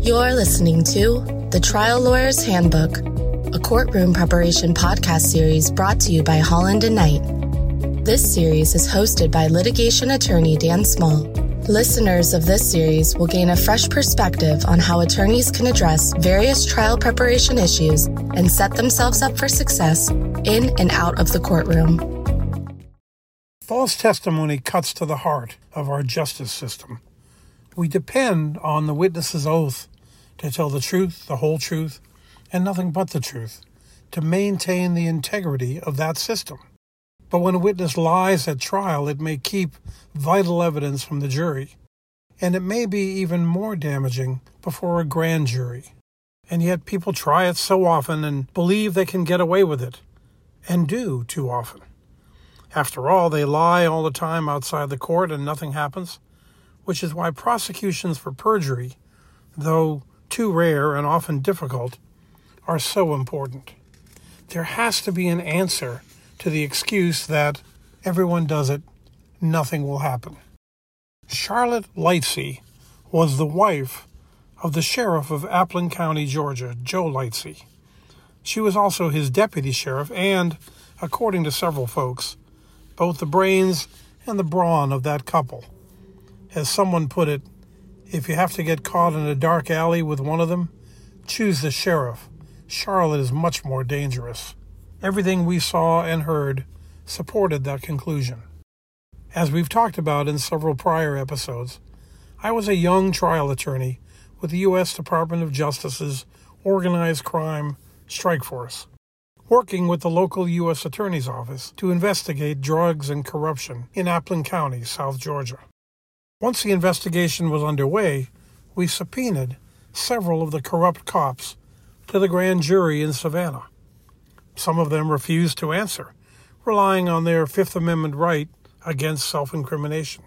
You're listening to The Trial Lawyer's Handbook, a courtroom preparation podcast series brought to you by Holland & Knight. This series is hosted by litigation attorney Dan Small. Listeners of this series will gain a fresh perspective on how attorneys can address various trial preparation issues and set themselves up for success in and out of the courtroom. False testimony cuts to the heart of our justice system. We depend on the witness's oath to tell the truth, the whole truth, and nothing but the truth, to maintain the integrity of that system. But when a witness lies at trial, it may keep vital evidence from the jury, and it may be even more damaging before a grand jury. And yet people try it so often and believe they can get away with it, and do too often. After all, they lie all the time outside the court and nothing happens, which is why prosecutions for perjury, though too rare and often difficult, are so important. There has to be an answer to the excuse that everyone does it, nothing will happen. Charlotte Lightsey was the wife of the sheriff of Appling County, Georgia, Joe Lightsey. She was also his deputy sheriff and, according to several folks, both the brains and the brawn of that couple. As someone put it, if you have to get caught in a dark alley with one of them, choose the sheriff. Charlotte is much more dangerous. Everything we saw and heard supported that conclusion. As we've talked about in several prior episodes, I was a young trial attorney with the U.S. Department of Justice's Organized Crime Strike Force, working with the local U.S. Attorney's Office to investigate drugs and corruption in Appling County, South Georgia. Once the investigation was underway, we subpoenaed several of the corrupt cops to the grand jury in Savannah. Some of them refused to answer, relying on their Fifth Amendment right against self-incrimination.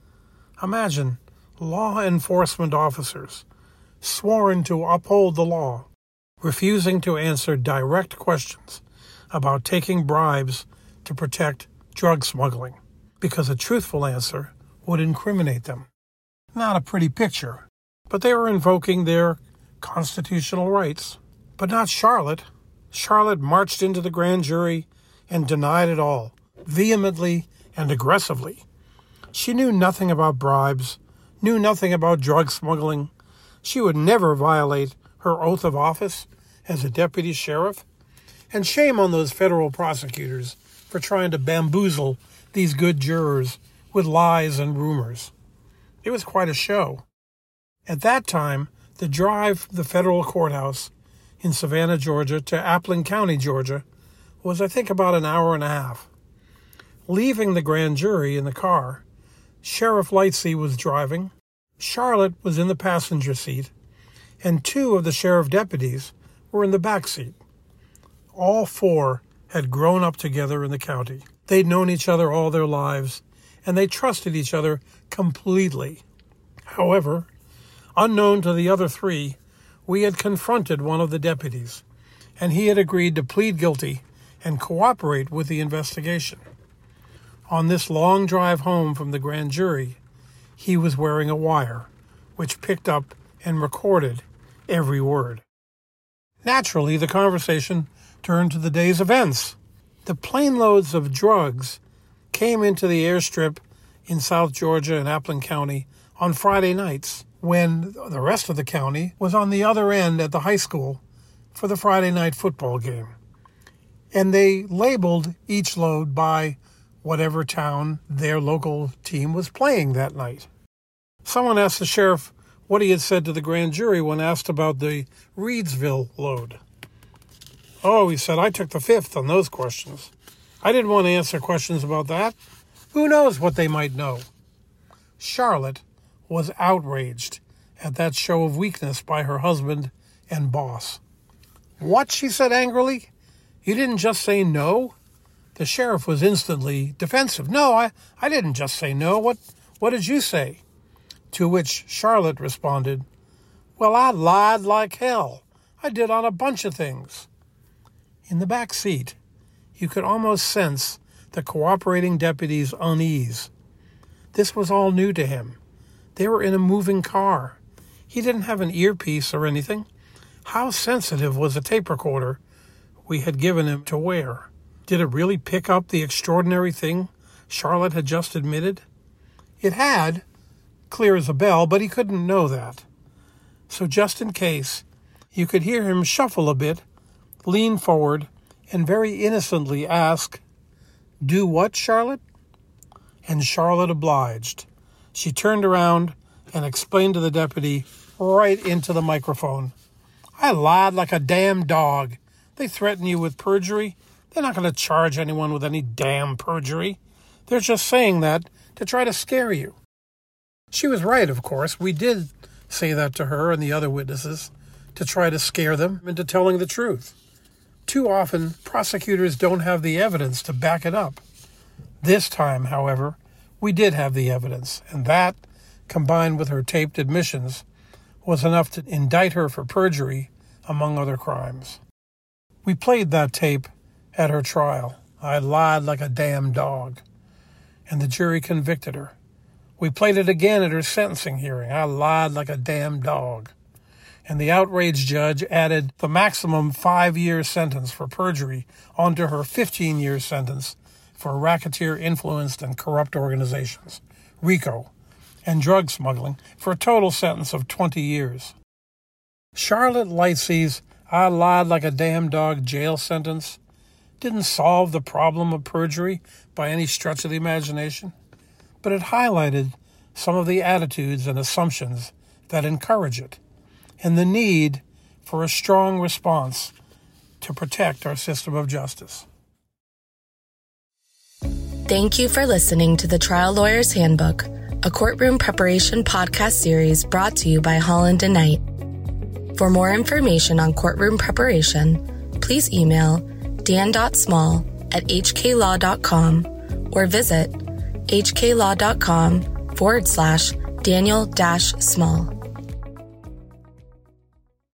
Imagine law enforcement officers, sworn to uphold the law, refusing to answer direct questions about taking bribes to protect drug smuggling, because a truthful answer would incriminate them. Not a pretty picture, but they were invoking their constitutional rights. But not Charlotte. Charlotte marched into the grand jury and denied it all, vehemently and aggressively. She knew nothing about bribes, knew nothing about drug smuggling. She would never violate her oath of office as a deputy sheriff. And shame on those federal prosecutors for trying to bamboozle these good jurors with lies and rumors. It was quite a show. At that time, the drive from the federal courthouse in Savannah, Georgia, to Appling County, Georgia, was, I think, about an hour and a half. Leaving the grand jury in the car, Sheriff Lightsey was driving, Charlotte was in the passenger seat, and two of the sheriff deputies were in the back seat. All four had grown up together in the county. They'd known each other all their lives, and they trusted each other completely. However, unknown to the other three, we had confronted one of the deputies, and he had agreed to plead guilty and cooperate with the investigation. On this long drive home from the grand jury, he was wearing a wire, which picked up and recorded every word. Naturally, the conversation turned to the day's events. The plane loads of drugs came into the airstrip in South Georgia and Appling County on Friday nights, when the rest of the county was on the other end at the high school for the Friday night football game. And they labeled each load by whatever town their local team was playing that night. Someone asked the sheriff what he had said to the grand jury when asked about the Reedsville load. Oh, he said, I took the fifth on those questions. I didn't want to answer questions about that. Who knows what they might know? Charlotte was outraged at that show of weakness by her husband and boss. What? She said angrily. You didn't just say no? The sheriff was instantly defensive. No, I didn't just say no. What did you say? To which Charlotte responded, well, I lied like hell. I did on a bunch of things. In the back seat, you could almost sense the cooperating deputy's unease. This was all new to him. They were in a moving car. He didn't have an earpiece or anything. How sensitive was the tape recorder we had given him to wear? Did it really pick up the extraordinary thing Charlotte had just admitted? It had, clear as a bell, but he couldn't know that. So just in case, you could hear him shuffle a bit, lean forward, and very innocently ask, "Do what, Charlotte?" And Charlotte obliged. She turned around and explained to the deputy right into the microphone. "I lied like a damn dog. They threaten you with perjury. They're not going to charge anyone with any damn perjury. They're just saying that to try to scare you." She was right, of course. We did say that to her and the other witnesses to try to scare them into telling the truth. Too often, prosecutors don't have the evidence to back it up. This time, however, we did have the evidence, and that, combined with her taped admissions, was enough to indict her for perjury, among other crimes. We played that tape at her trial. "I lied like a damn dog," and the jury convicted her. We played it again at her sentencing hearing. "I lied like a damn dog." And the outraged judge added the maximum 5-year sentence for perjury onto her 15-year sentence for racketeer-influenced and corrupt organizations, RICO, and drug smuggling for a total sentence of 20 years. Charlotte Lightsey's "I lied like a damn dog" jail sentence didn't solve the problem of perjury by any stretch of the imagination, but it highlighted some of the attitudes and assumptions that encourage it, and the need for a strong response to protect our system of justice. Thank you for listening to the Trial Lawyer's Handbook, a courtroom preparation podcast series brought to you by Holland & Knight. For more information on courtroom preparation, please email dan.small@hklaw.com or visit hklaw.com/Daniel-Small.